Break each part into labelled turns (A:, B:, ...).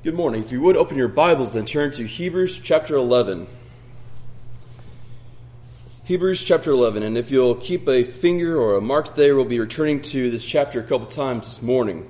A: Good morning. If you would, open your Bibles and turn to Hebrews chapter 11. Hebrews chapter 11. And if you'll keep a finger or a mark there, we'll be returning to this chapter a couple times this morning.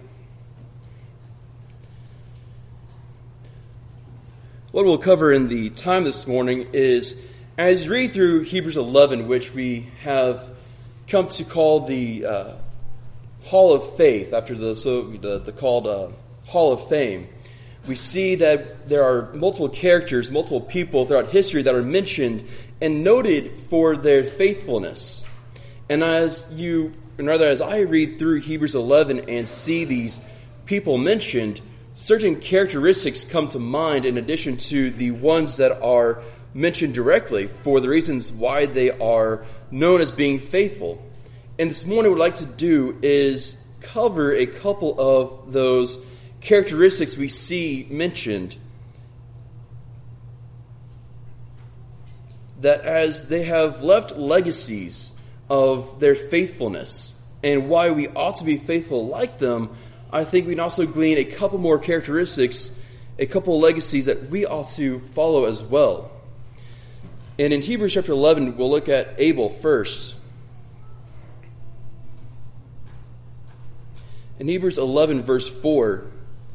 A: What we'll cover in the time this morning is, as you read through Hebrews 11, which we have come to call the Hall of Faith, after the called Hall of Fame, we see that there are multiple characters, multiple people throughout history that are mentioned and noted for their faithfulness. And as I read through Hebrews 11 and see these people mentioned, certain characteristics come to mind in addition to the ones that are mentioned directly for the reasons why they are known as being faithful. And this morning what I'd like to do is cover a couple of those characteristics we see mentioned, that as they have left legacies of their faithfulness and why we ought to be faithful like them, I think we can also glean a couple more characteristics, a couple legacies that we ought to follow as well. And in Hebrews chapter 11, we'll look at Abel first. In Hebrews 11, verse 4,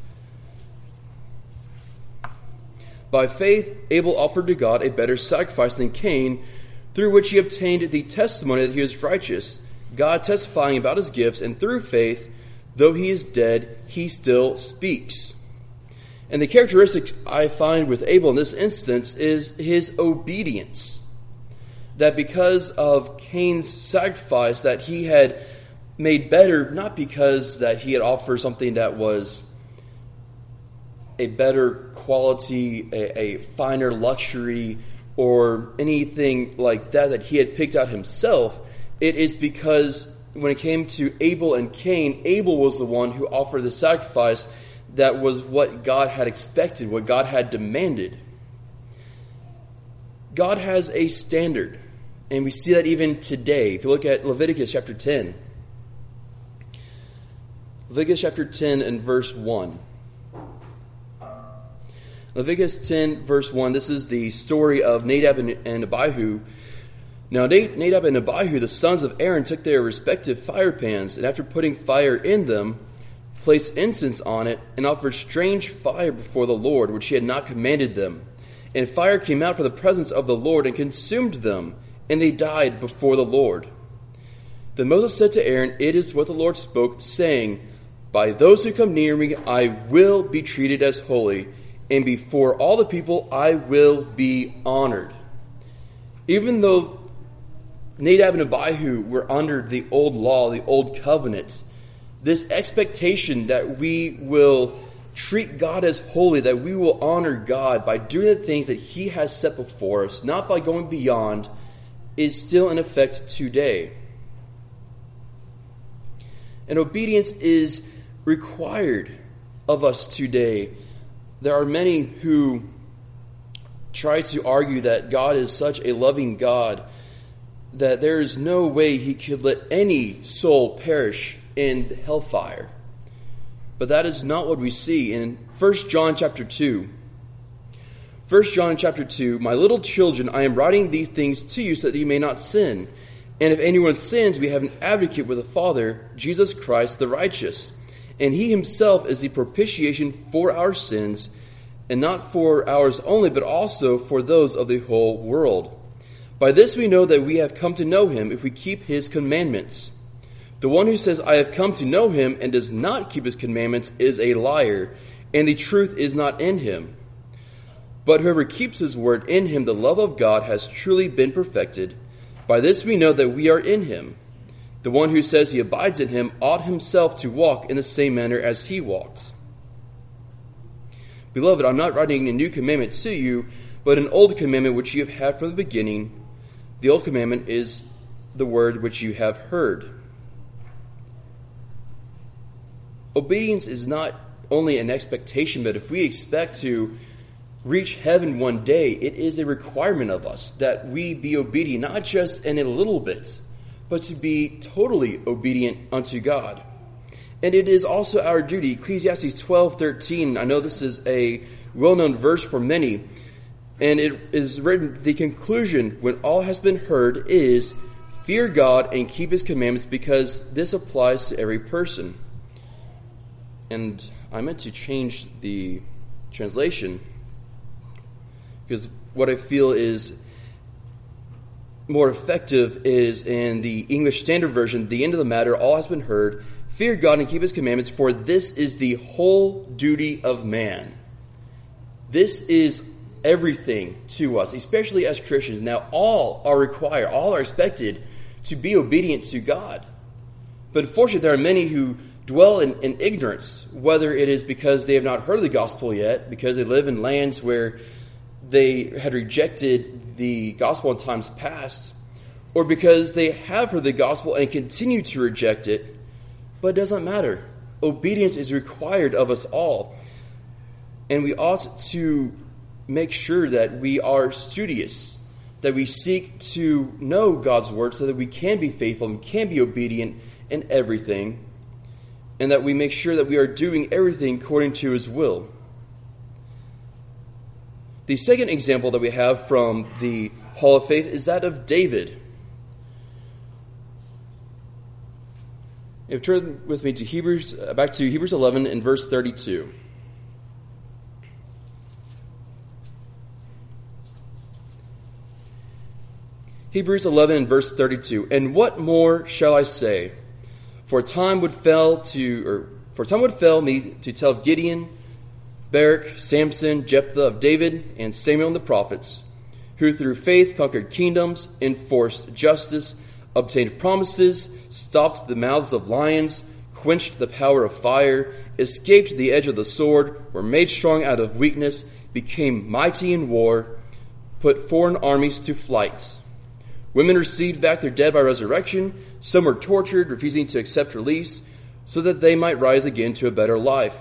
A: by faith, Abel offered to God a better sacrifice than Cain, through which he obtained the testimony that he was righteous, God testifying about his gifts, and through faith, though he is dead, he still speaks. And the characteristics I find with Abel in this instance is his obedience. That because of Cain's sacrifice that he had made better, not because that he had offered something that was a better quality, a finer luxury, or anything like that he had picked out himself. It is because when it came to Abel and Cain, Abel was the one who offered the sacrifice that was what God had expected, what God had demanded. God has a standard, and we see that even today. If you look at Leviticus chapter 10. Leviticus chapter 10 and verse 1. Leviticus 10, verse 1, this is the story of Nadab and Abihu. Now Nadab and Abihu, the sons of Aaron, took their respective fire pans, and after putting fire in them, placed incense on it, and offered strange fire before the Lord, which he had not commanded them. And fire came out from the presence of the Lord and consumed them, and they died before the Lord. Then Moses said to Aaron, "It is what the Lord spoke, saying, by those who come near me I will be treated as holy, and before all the people I will be honored." Even though Nadab and Abihu were under the old law, the old covenant, this expectation that we will treat God as holy, that we will honor God by doing the things that he has set before us, not by going beyond, is still in effect today. And obedience is required of us today. There are many who try to argue that God is such a loving God that there is no way he could let any soul perish in hellfire. But that is not what we see in 1 John chapter 2. 1 John chapter 2, "My little children, I am writing these things to you so that you may not sin. And if anyone sins, we have an advocate with the Father, Jesus Christ the righteous. And he himself is the propitiation for our sins, and not for ours only, but also for those of the whole world. By this we know that we have come to know him, if we keep his commandments. The one who says, I have come to know him, and does not keep his commandments, is a liar, and the truth is not in him. But whoever keeps his word, in him the love of God has truly been perfected. By this we know that we are in him. The one who says he abides in him ought himself to walk in the same manner as he walked. Beloved, I'm not writing a new commandment to you, but an old commandment which you have had from the beginning. The old commandment is the word which you have heard." Obedience is not only an expectation, but if we expect to reach heaven one day, it is a requirement of us that we be obedient, not just in a little bit, but to be totally obedient unto God. And it is also our duty. Ecclesiastes 12:13. I know this is a well-known verse for many. And it is written, the conclusion when all has been heard is, fear God and keep his commandments, because this applies to every person. And I meant to change the translation, because what I feel is more effective is in the English Standard Version, the end of the matter, all has been heard, fear God and keep his commandments, for this is the whole duty of man. This is everything to us, especially as Christians. Now, all are required, all are expected to be obedient to God. But unfortunately, there are many who dwell in ignorance, whether it is because they have not heard of the gospel yet, because they live in lands where they had rejected the gospel in times past, or because they have heard the gospel and continue to reject it. But it doesn't matter. Obedience is required of us all. And we ought to make sure that we are studious, that we seek to know God's word so that we can be faithful and can be obedient in everything, and that we make sure that we are doing everything according to his will. The second example that we have from the Hall of Faith is that of David. If you turn with me to back to Hebrews 11 and verse 32. Hebrews 11 and verse 32. And what more shall I say? For time would fail me to tell of Gideon, Barak, Samson, Jephthah, of David, and Samuel and the prophets, who through faith conquered kingdoms, enforced justice, obtained promises, stopped the mouths of lions, quenched the power of fire, escaped the edge of the sword, were made strong out of weakness, became mighty in war, put foreign armies to flight. Women received back their dead by resurrection. Some were tortured, refusing to accept release, so that they might rise again to a better life.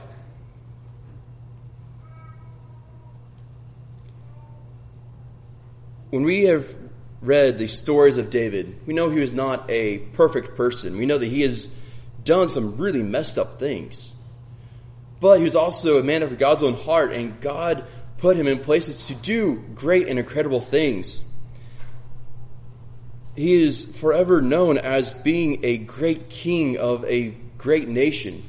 A: When we have read the stories of David, we know he was not a perfect person. We know that he has done some really messed up things. But he was also a man after God's own heart, and God put him in places to do great and incredible things. He is forever known as being a great king of a great nation.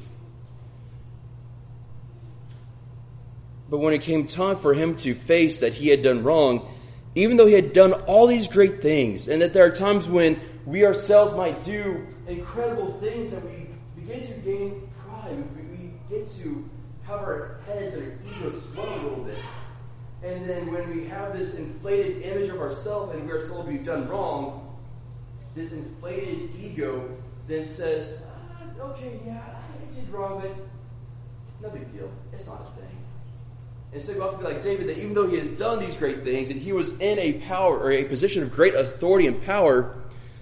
A: But when it came time for him to face that he had done wrong, even though he had done all these great things, and that there are times when we ourselves might do incredible things that we begin to gain pride, we get to have our heads and our egos swell a little bit. And then when we have this inflated image of ourselves and we are told we've done wrong, this inflated ego then says, okay, yeah, I did wrong, but no big deal. It's not a thing. And so we have to be like David, that even though he has done these great things and he was in a power or a position of great authority and power,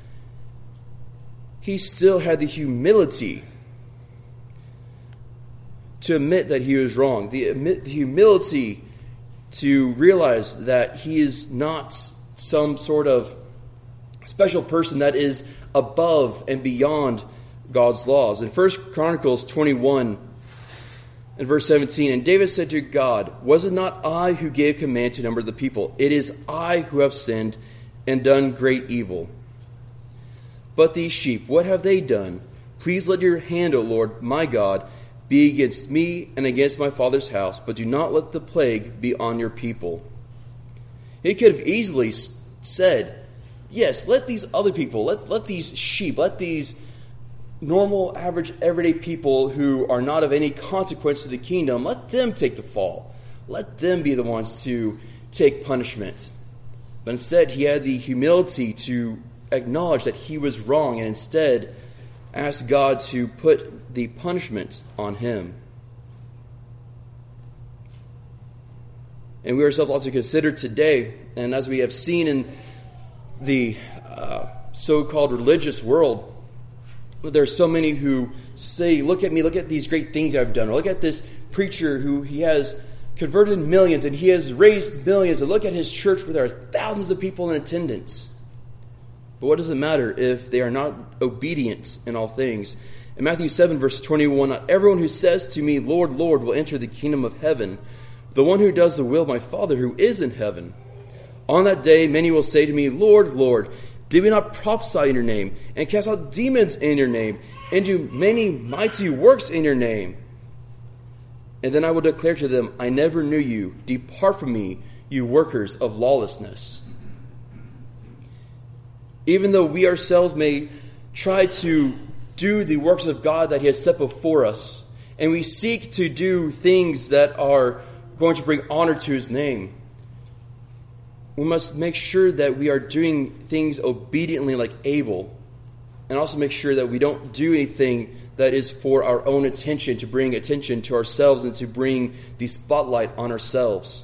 A: he still had the humility to admit that he was wrong. The humility to realize that he is not some sort of special person that is above and beyond God's laws. In 1 Chronicles 21 and verse 17, and David said to God, was it not I who gave command to number the people? It is I who have sinned and done great evil. But these sheep, what have they done? Please let your hand, O Lord, my God, be against me and against my father's house, but do not let the plague be on your people. He could have easily said, yes, let these other people, let these sheep, let these normal, average, everyday people who are not of any consequence to the kingdom, let them take the fall. Let them be the ones to take punishment. But instead, he had the humility to acknowledge that he was wrong and instead asked God to put the punishment on him. And we ourselves ought to consider today, and as we have seen in the so-called religious world, there are so many who say, look at me, look at these great things I've done, or look at this preacher who he has converted millions and he has raised millions, and look at his church where there are thousands of people in attendance. But what does it matter if they are not obedient in all things? In Matthew 7, verse 21, not everyone who says to me, Lord, Lord, will enter the kingdom of heaven, but the one who does the will of my Father who is in heaven. On that day, many will say to me, Lord, Lord, did we not prophesy in your name, and cast out demons in your name, and do many mighty works in your name? And then I will declare to them, I never knew you. Depart from me, you workers of lawlessness. Even though we ourselves may try to do the works of God that he has set before us, and we seek to do things that are going to bring honor to his name, we must make sure that we are doing things obediently like Abel, and also make sure that we don't do anything that is for our own attention, to bring attention to ourselves and to bring the spotlight on ourselves.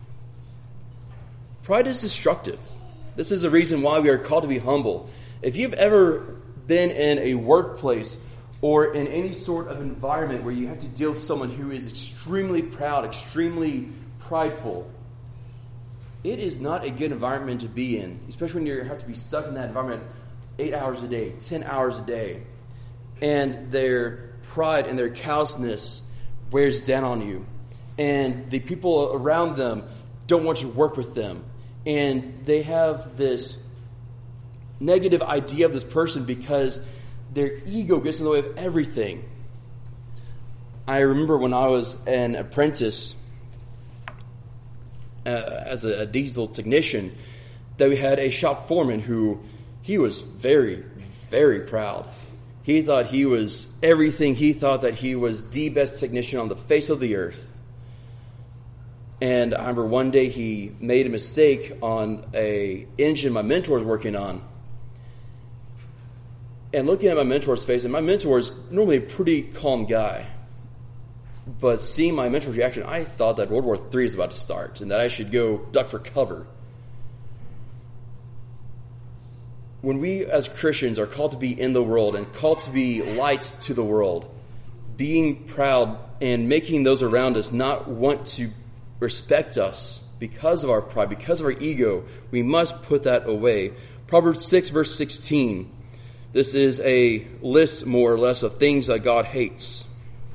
A: Pride is destructive. This is the reason why we are called to be humble. If you've ever been in a workplace or in any sort of environment where you have to deal with someone who is extremely proud, extremely prideful, it is not a good environment to be in, especially when you have to be stuck in that environment 8 hours a day, 10 hours a day. And their pride and their callousness wears down on you. And the people around them don't want you to work with them. And they have this negative idea of this person because their ego gets in the way of everything. I remember when I was an apprentice as a diesel technician, that we had a shop foreman who, he was very, very proud. He thought he was everything. He thought that he was the best technician on the face of the earth. And I remember one day he made a mistake on a engine my mentor was working on. And looking at my mentor's face, and my mentor is normally a pretty calm guy, but seeing my mentor's reaction, I thought that World War III is about to start and that I should go duck for cover. When we as Christians are called to be in the world and called to be lights to the world, being proud and making those around us not want to respect us because of our pride, because of our ego, we must put that away. Proverbs 6, verse 16. This is a list, more or less, of things that God hates.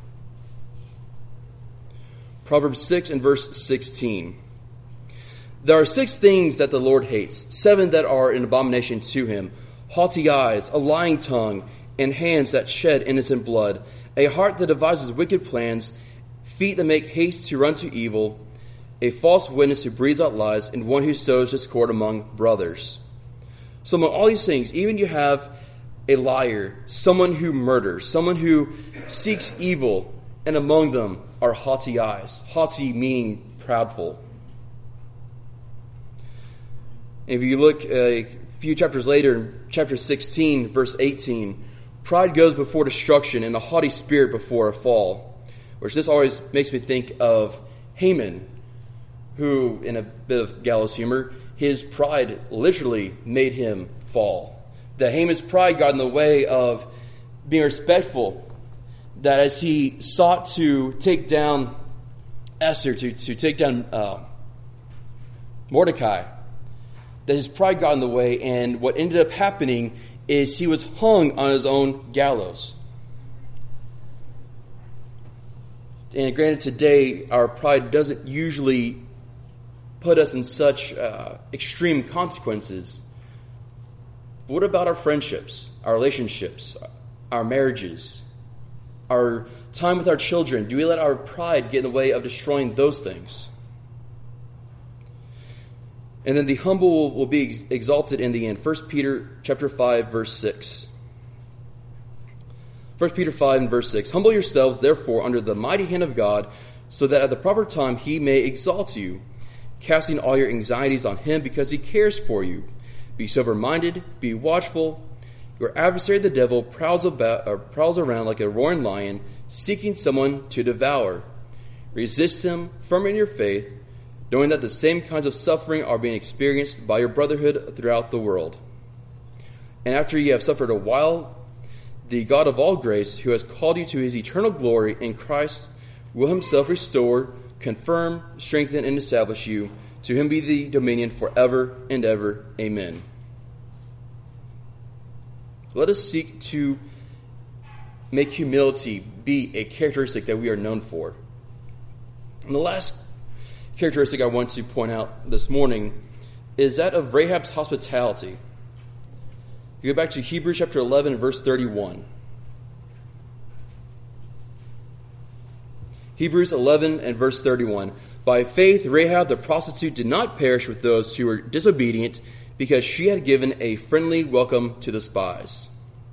A: Proverbs 6 and verse 16. There are 6 things that the Lord hates, 7 that are an abomination to him: haughty eyes, a lying tongue, and hands that shed innocent blood, a heart that devises wicked plans, feet that make haste to run to evil, a false witness who breathes out lies, and one who sows discord among brothers. So among all these things, even you have a liar, someone who murders, someone who seeks evil, and among them are haughty eyes. Haughty meaning proudful. If you look a few chapters later, in chapter 16, verse 18, pride goes before destruction and a haughty spirit before a fall. Which this always makes me think of Haman, who, in a bit of gallows humor, his pride literally made him fall. That Haman's pride got in the way of being respectful. That as he sought to take down Esther, to take down Mordecai, that his pride got in the way, and what ended up happening is he was hung on his own gallows. And granted, today, our pride doesn't usually put us in such extreme consequences. But what about our friendships, our relationships, our marriages, our time with our children? Do we let our pride get in the way of destroying those things? And then the humble will be exalted in the end. 1 Peter chapter 5, verse 6. 1 Peter 5 and verse 6. Humble yourselves, therefore, under the mighty hand of God, so that at the proper time he may exalt you, casting all your anxieties on him because he cares for you. Be sober-minded, be watchful. Your adversary, the devil, prowls around like a roaring lion, seeking someone to devour. Resist him, firm in your faith, knowing that the same kinds of suffering are being experienced by your brotherhood throughout the world. And after you have suffered a while, the God of all grace, who has called you to his eternal glory in Christ, will himself restore, confirm, strengthen, and establish you. To him be the dominion forever and ever. Amen. Let us seek to make humility be a characteristic that we are known for. And the last characteristic I want to point out this morning is that of Rahab's hospitality. You go back to Hebrews chapter 11, verse 31. Hebrews 11 and verse 31. By faith, Rahab the prostitute did not perish with those who were disobedient, because she had given a friendly welcome to the spies.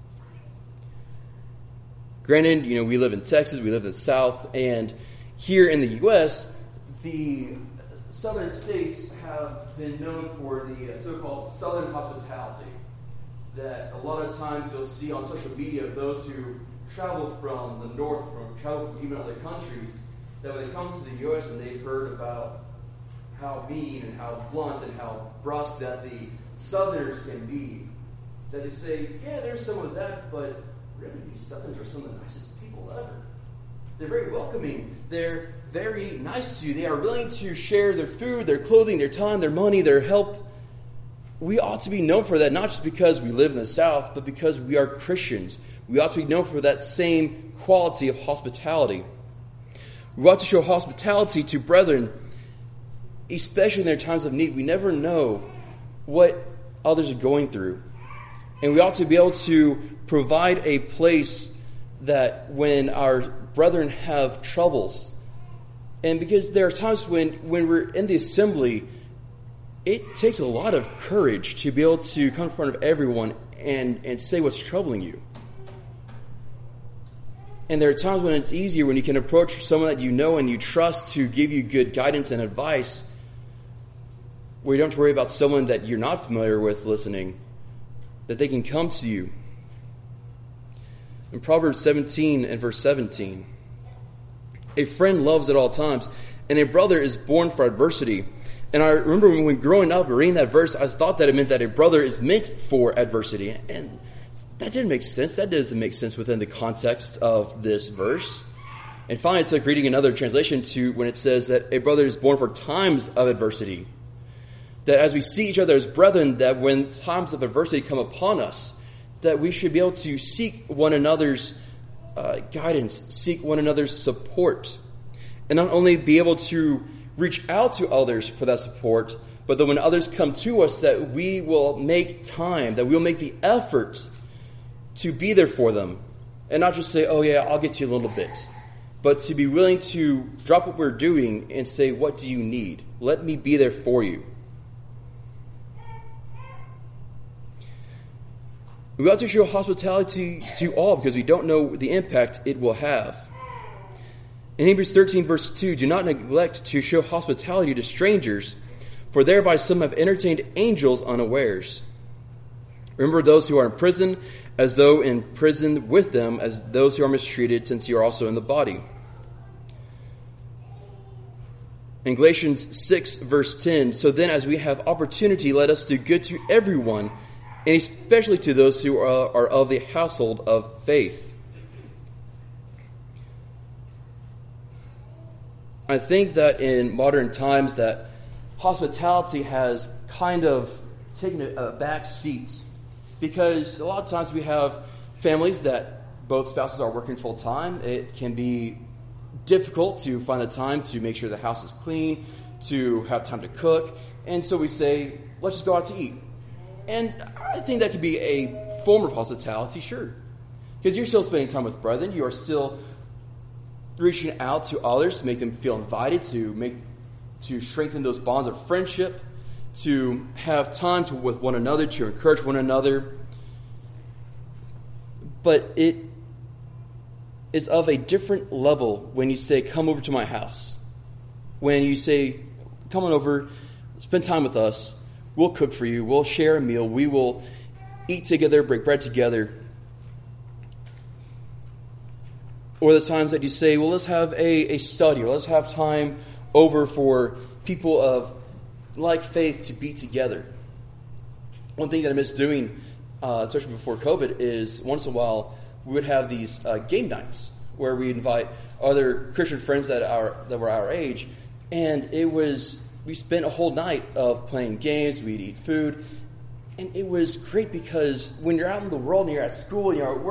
A: Granted, we live in Texas, we live in the South, and here in the U.S., the southern states have been known for the so-called southern hospitality that a lot of times you'll see on social media of those who travel from the north, travel from even other countries, that when they come to the U.S. and they've heard about how mean and how blunt and how brusque that the Southerners can be, that they say, yeah, there's some of that, but really these Southerners are some of the nicest people ever. They're very welcoming. They're very nice to you. They are willing to share their food, their clothing, their time, their money, their help. We ought to be known for that, not just because we live in the South, but because we are Christians. We ought to be known for that same quality of hospitality. We ought to show hospitality to brethren, especially in their times of need. We never know what others are going through. And we ought to be able to provide a place that when our brethren have troubles, and because there are times when we're in the assembly, it takes a lot of courage to be able to come in front of everyone and say what's troubling you. And there are times when it's easier when you can approach someone that you know and you trust to give you good guidance and advice, where you don't have to worry about someone that you're not familiar with listening, that they can come to you. In Proverbs 17 and verse 17, a friend loves at all times, and a brother is born for adversity. And I remember when growing up reading that verse, I thought that it meant that a brother is meant for adversity. And that didn't make sense. That doesn't make sense within the context of this verse. And finally, it's like reading another translation to when it says that a brother is born for times of adversity. That as we see each other as brethren, that when times of adversity come upon us, that we should be able to seek one another's guidance, seek one another's support, and not only be able to reach out to others for that support, but that when others come to us, that we will make time, that we'll make the effort to be there for them, and not just say, oh yeah, I'll get you a little bit, but to be willing to drop what we're doing and say, what do you need? Let me be there for you. We ought to show hospitality to all because we don't know the impact it will have. In Hebrews 13 verse 2, do not neglect to show hospitality to strangers, for thereby some have entertained angels unawares. Remember those who are in prison, as though in prison with them, as those who are mistreated, since you are also in the body. In Galatians 6 verse 10, so then as we have opportunity, let us do good to everyone, and especially to those who are of the household of faith. I think that in modern times that hospitality has kind of taken a back seat, because a lot of times we have families that both spouses are working full time. It can be difficult to find the time to make sure the house is clean, to have time to cook, and so we say, let's just go out to eat. And I think that could be a form of hospitality, sure. Because you're still spending time with brethren. You are still reaching out to others to make them feel invited, to strengthen those bonds of friendship, to have time with one another, to encourage one another. But it is of a different level when you say, come over to my house. When you say, come on over, spend time with us. We'll cook for you. We'll share a meal. We will eat together, break bread together. Or the times that you say, well, let's have a study, or let's have time over for people of like faith to be together. One thing that I miss doing, especially before COVID, is once in a while we would have these game nights where we invite other Christian friends that were our age, and we spent a whole night of playing games, we'd eat food, and it was great because when you're out in the world and you're at school and you're at work,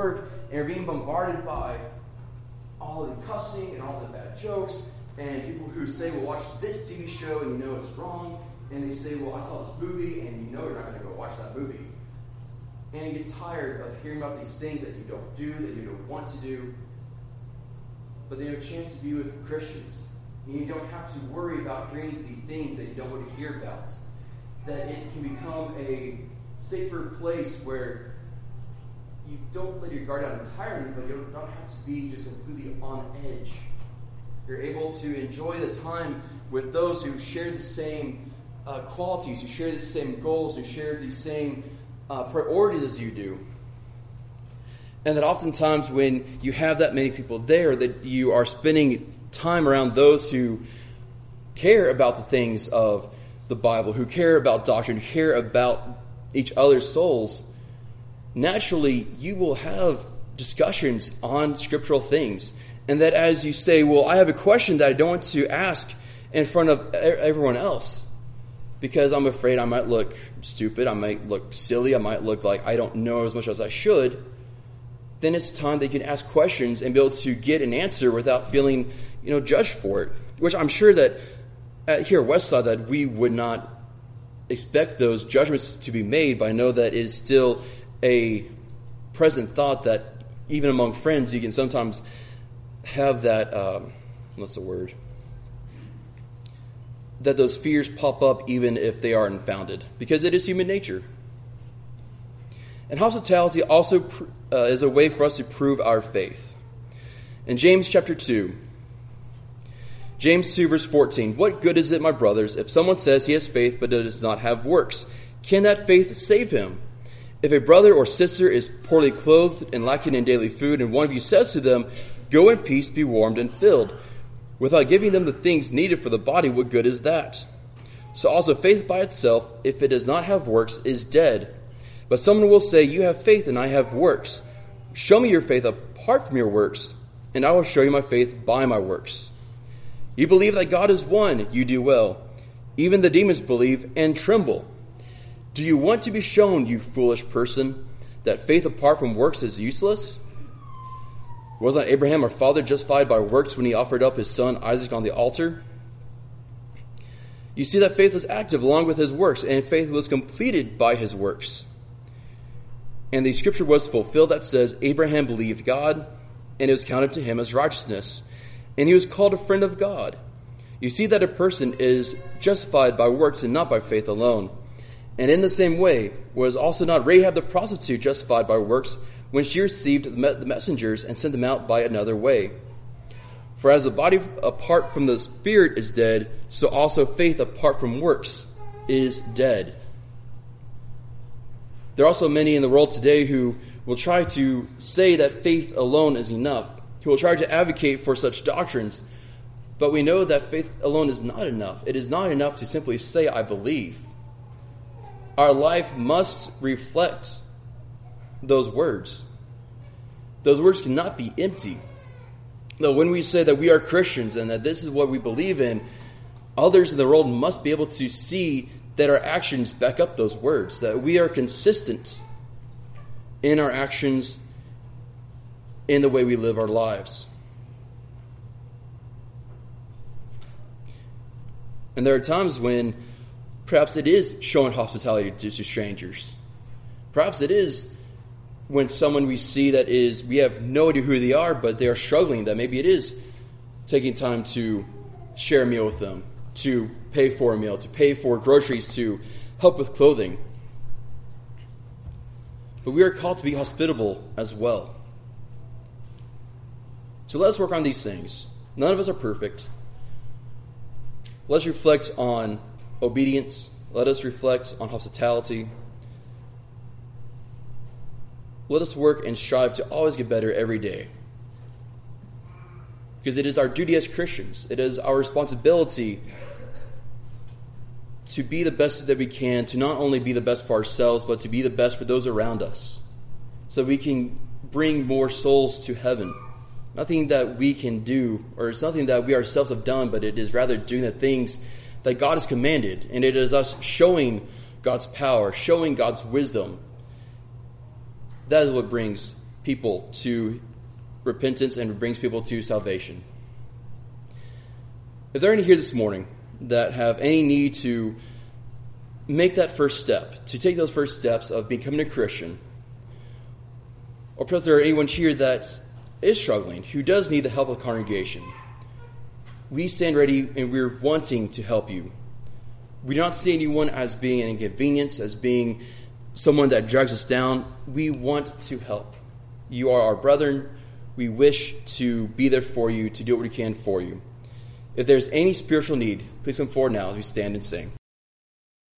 A: and are being bombarded by all of the cussing and all the bad jokes, and people who say, well, watch this TV show and you know it's wrong, and they say, well, I saw this movie and you know you're not going to go watch that movie. And you get tired of hearing about these things that you don't do, that you don't want to do, but they have a chance to be with Christians. And you don't have to worry about hearing the things that you don't want to hear about. That it can become a safer place where you don't let your guard down entirely, but you don't have to be just completely on edge. You're able to enjoy the time with those who share the same qualities, who share the same goals, who share the same priorities as you do. And that oftentimes when you have that many people there, that you are spending time around those who care about the things of the Bible, who care about doctrine, who care about each other's souls, naturally you will have discussions on scriptural things. And that as you say, well, I have a question that I don't want to ask in front of everyone else because I'm afraid I might look stupid, I might look silly, I might look like I don't know as much as I should, then it's time that you can ask questions and be able to get an answer without feeling, judged for it. Which I'm sure that here at Westside that we would not expect those judgments to be made, but I know that it is still a present thought that even among friends you can sometimes have that, that those fears pop up even if they are unfounded, because it is human nature. And hospitality also is a way for us to prove our faith. In James chapter 2, James 2 verse 14, what good is it, my brothers, if someone says he has faith but does not have works? Can that faith save him? If a brother or sister is poorly clothed and lacking in daily food, and one of you says to them, go in peace, be warmed and filled, without giving them the things needed for the body, what good is that? So also faith by itself, if it does not have works, is dead. But someone will say, you have faith and I have works. Show me your faith apart from your works, and I will show you my faith by my works. You believe that God is one, you do well. Even the demons believe and tremble. Do you want to be shown, you foolish person, that faith apart from works is useless? Was not Abraham our father justified by works when he offered up his son Isaac on the altar? You see that faith was active along with his works, and faith was completed by his works. And the scripture was fulfilled that says, Abraham believed God, and it was counted to him as righteousness, and he was called a friend of God. You see that a person is justified by works and not by faith alone. And in the same way, was also not Rahab the prostitute justified by works when she received the messengers and sent them out by another way? For as the body apart from the spirit is dead, so also faith apart from works is dead. There are also many in the world today who will try to say that faith alone is enough, who will try to advocate for such doctrines. But we know that faith alone is not enough. It is not enough to simply say, I believe. Our life must reflect those words. Those words cannot be empty. Though when we say that we are Christians and that this is what we believe in, others in the world must be able to see that our actions back up those words, that we are consistent in our actions, in the way we live our lives. And there are times when perhaps it is showing hospitality to strangers. Perhaps it is when someone we see that is, we have no idea who they are, but they are struggling, that maybe it is taking time to share a meal with them, to pay for a meal, to pay for groceries, to help with clothing. But we are called to be hospitable as well. So let us work on these things. None of us are perfect. Let us reflect on obedience. Let us reflect on hospitality. Let us work and strive to always get better every day. Because it is our duty as Christians. It is our responsibility to be the best that we can, to not only be the best for ourselves, but to be the best for those around us. So we can bring more souls to heaven. Nothing that we can do, or it's nothing that we ourselves have done, but it is rather doing the things that God has commanded. And it is us showing God's power, showing God's wisdom. That is what brings people to repentance and brings people to salvation. If there are any here this morning that have any need to make that first step, to take those first steps of becoming a Christian, or perhaps there are anyone here that is struggling, who does need the help of the congregation, we stand ready and we're wanting to help you. We do not see anyone as being an inconvenience, as being someone that drags us down. We want to help. You are our brethren. We wish to be there for you, to do what we can for you. If there's any spiritual need, please come forward now as we stand and sing.